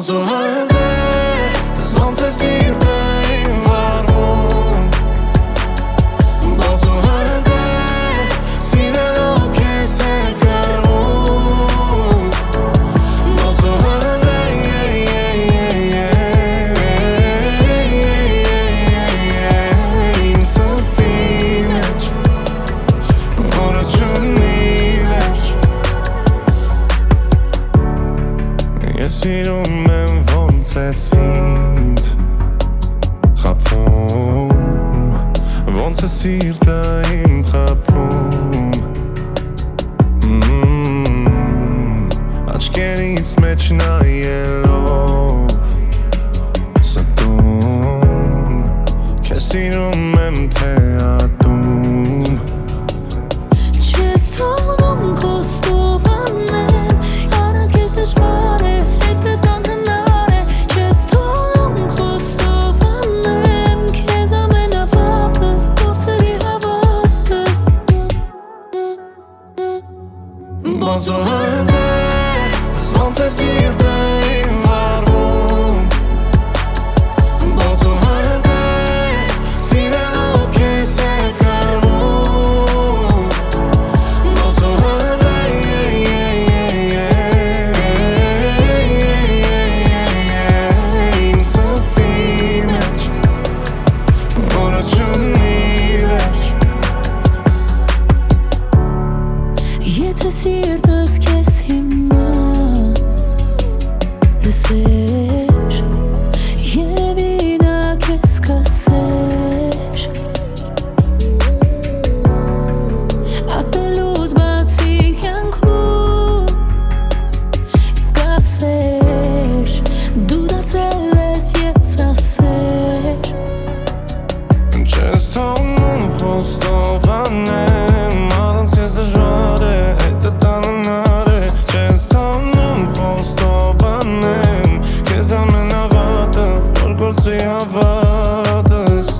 Ոնց ու հանդես ոնց է սիրտը իմ վարվում Ոնց ու հանդես սիրելով քեզ է կրվում Ոնց ու իմ սրտի մեջ որը չունի վերջ Ես սիրում եմ ոնց ես ինձ խաբում Ոնց է սիրտը իմ խաբում Աչքերիս մեջ նայելով Ստում Քեզ սիրում եմ թե ատում Չես թողնում խոստով անել Առանց քեզ դժվար է հետդ անհնար է Չես թողնում խոստով անեմ Քեզ ամենավատը փորձերի հավատս Ոնց ու հանդես ոնց է սիրտը իմ վարվում Ոնց ու հանդես սիրելով քեզ է կրվում Ոնց ու իմ սրտի մեջ որը չունի վերջ Եթե սիրտս քեզ հիմա լսեր Երևի նա քեզ կասեր Ատելուց բացի կյանքում կասեր Դու դարձել ես ես ասեր Չես թողնում խոստով անեմ Առանց քեզ դժվար է հետդ անհնար է Չես թողնում խոստով անեմ Քեզ ամենավատը որ գործի հավատս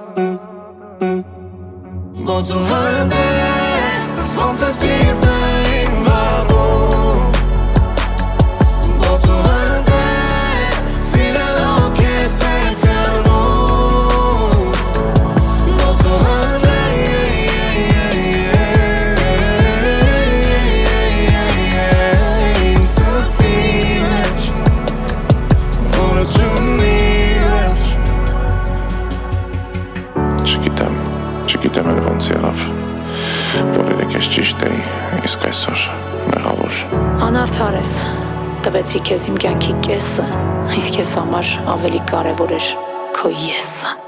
Ոնց ու հանդես ոնց է սիրտը իմ վարվում Ոնց ու հանդես սիրելով քեզ է կրվում Ոնց ու իմ սրտի մեջ որը չունի վերջ Չգիտեմ էլ ոնց եղավ որ երեքես ճիշտ էի իսկ այսօր մեղավոր Անարդար ես, տվեցի քեզ իմ կյանքի կեսը, իսկ ես համար ավելի կարևոր էր քո եսը